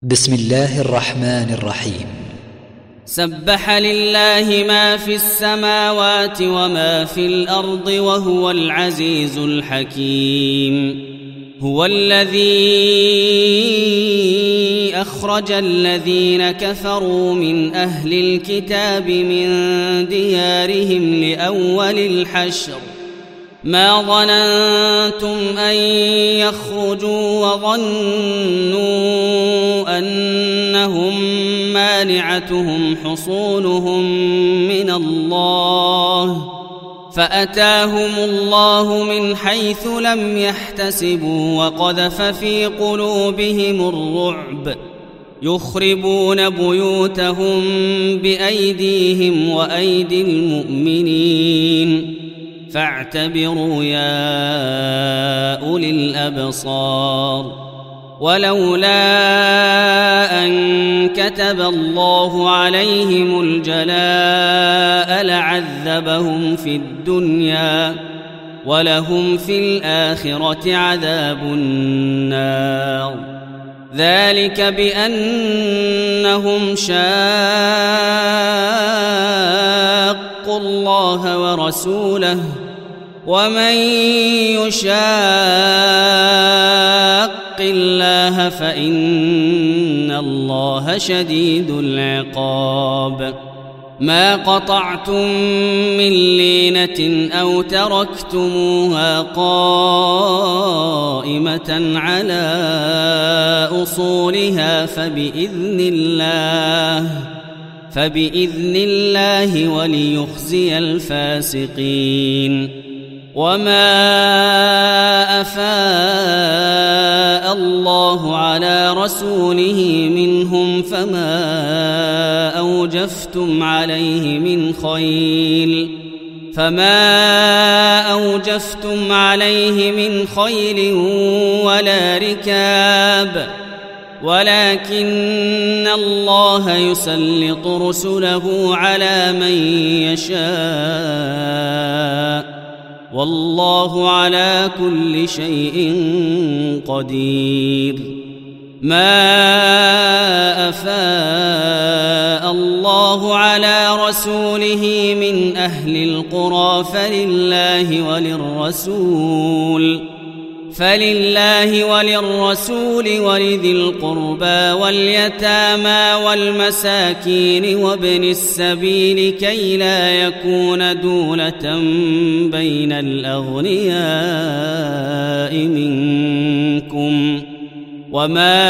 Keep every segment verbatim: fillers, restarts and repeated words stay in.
بسم الله الرحمن الرحيم. سبح لله ما في السماوات وما في الأرض وهو العزيز الحكيم. هو الذي أخرج الذين كفروا من أهل الكتاب من ديارهم لأول الحشر ما ظننتم أن يخرجوا وظنوا أنهم مانعتهم حصونهم من الله فأتاهم الله من حيث لم يحتسبوا وقذف في قلوبهم الرعب يخربون بيوتهم بأيديهم وأيدي المؤمنين فاعتبروا يا أولي الأبصار. ولولا أن كتب الله عليهم الجلاء لعذبهم في الدنيا ولهم في الآخرة عذاب النار. ذلك بأنهم شاقوا الله ورسوله ومن يشاق الله فإن الله شديد العقاب. ما قطعتم من لينة أو تركتموها قائمة على أصولها فبإذن الله فبإذن الله وليخزي الفاسقين. وما أفاء الله على رسوله منهم فما أوجفتم عليه من خيل فما أوجفتم عليه من خيل ولا ركاب ولكن الله يسلط رسله على من يشاء والله على كل شيء قدير. ما أفاء الله على رسوله من أهل القرى فلله وللرسول فلله وللرسول ولذي القربى واليتامى والمساكين وابن السبيل كي لا يكون دولة بين الأغنياء منكم. وما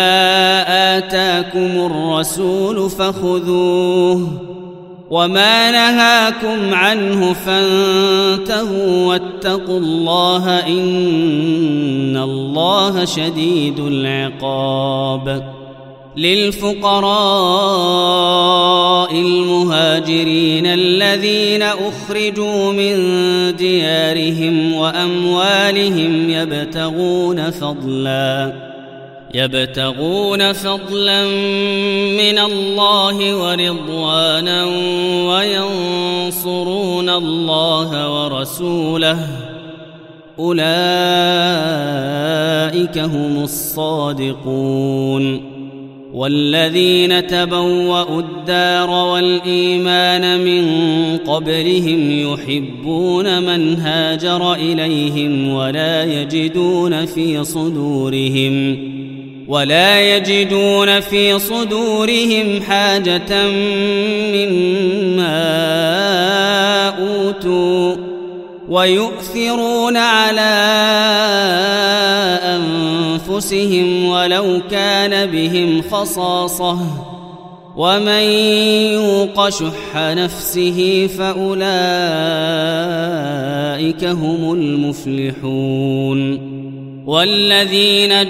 آتاكم الرسول فخذوه وما نهاكم عنه فانتهوا واتقوا الله إن الله شديد العقاب. للفقراء المهاجرين الذين أخرجوا من ديارهم وأموالهم يبتغون فضلاً يبتغون فضلا من الله ورضوانا وينصرون الله ورسوله أولئك هم الصادقون. والذين تبوأوا الدار والإيمان من قبلهم يحبون من هاجر إليهم ولا يجدون في صدورهم ولا يجدون في صدورهم حاجة مما أوتوا ويؤثرون على أنفسهم ولو كان بهم خصاصة ومن يوق شح نفسه فأولئك هم المفلحون. والذين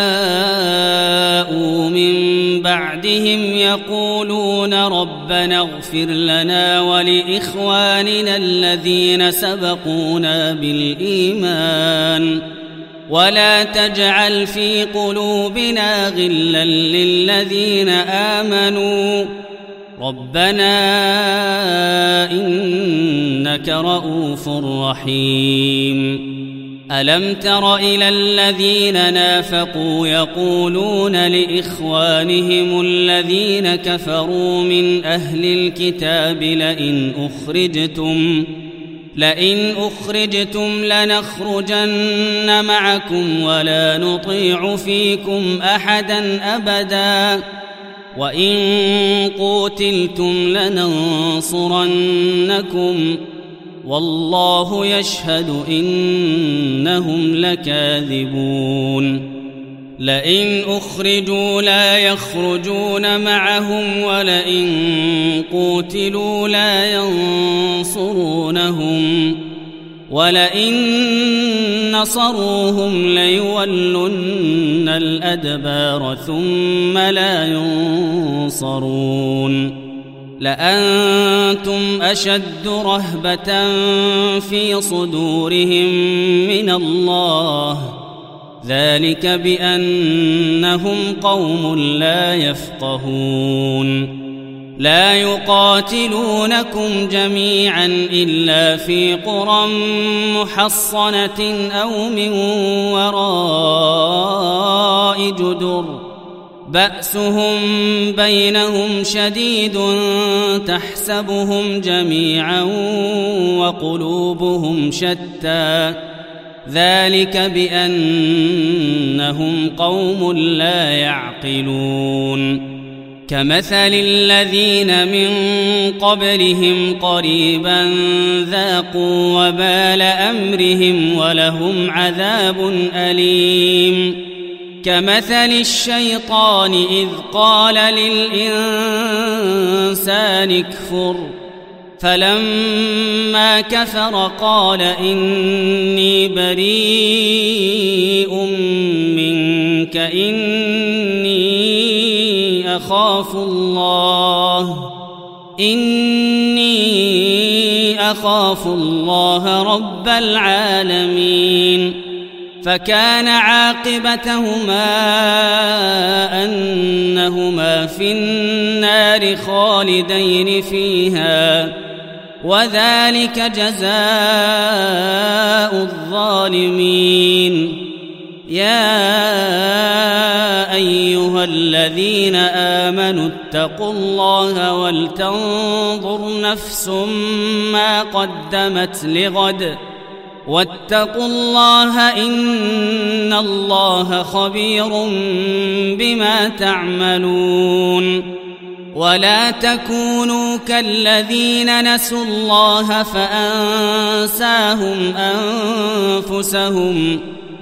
جاءوا من بعدهم يقولون ربنا اغفر لنا ولإخواننا الذين سبقونا بالإيمان ولا تجعل في قلوبنا غلا للذين آمنوا ربنا إنك رؤوف رحيم. ألم تر إلى الذين نافقوا يقولون لإخوانهم الذين كفروا من أهل الكتاب لئن أخرجتم لئن أخرجتم لنخرجن معكم ولا نطيع فيكم أحدا أبدا وإن قوتلتم لننصرنكم والله يشهد إنهم لكاذبون لئن أخرجوا لا يخرجون معهم ولئن قوتلوا لا ينصرونهم ولئن نصروهم ليولن الأدبار ثم لا ينصرون لأنتم أشد رهبة في صدورهم من الله ذلك بأنهم قوم لا يفقهون لا يقاتلونكم جميعا إلا في قرى محصنة أو من وراء جدر بأسهم بينهم شديد تحسبهم جميعا وقلوبهم شتى ذلك بأنهم قوم لا يعقلون كمثل الذين من قبلهم قريبا ذاقوا وبال أمرهم ولهم عذاب أليم كمثل الشيطان إذ قال للإنسان اكفر فلما كفر قال إني بريء منك إني أخاف الله إني أخاف الله رب العالمين فكان عاقبتهما أنهما في النار خالدين فيها وذلك جزاء الظالمين يا أيها الذين آمنوا اتقوا الله ولتنظر نفس ما قدمت لغد واتقوا الله إن الله خبير بما تعملون ولا تكونوا كالذين نسوا الله فأنساهم أنفسهم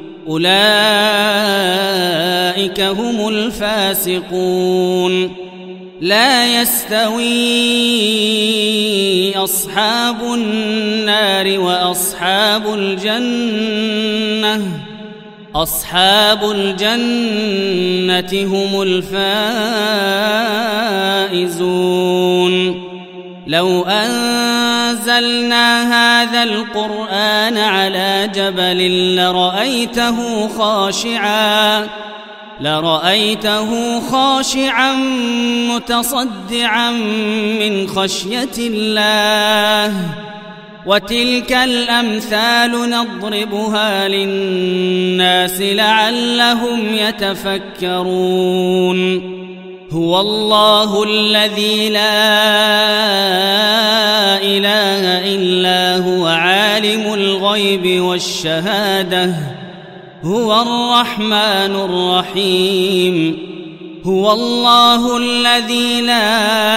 أولئك هم الفاسقون لا يستوي أصحاب النار وأصحاب الجنة أصحاب الجنة هم الفائزون لو أنزلنا هذا القرآن على جبل لرأيته خاشعاً لرأيته خاشعا متصدعا من خشية الله وتلك الأمثال نضربها للناس لعلهم يتفكرون هو الله الذي لا إله إلا هو عالم الغيب والشهادة هو الرحمن الرحيم هو الله الذي لا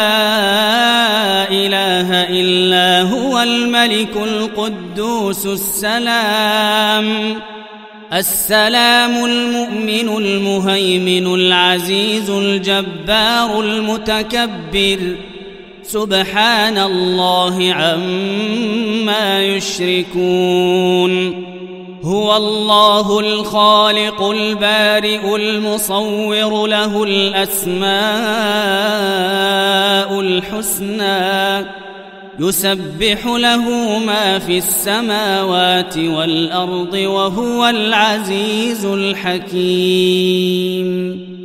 إله إلا هو الملك القدوس السلام السلام المؤمن المهيمن العزيز الجبار المتكبر سبحان الله عما يشركون هو الله الخالق البارئ المصور له الأسماء الحسنى يسبح له ما في السماوات والأرض وهو العزيز الحكيم.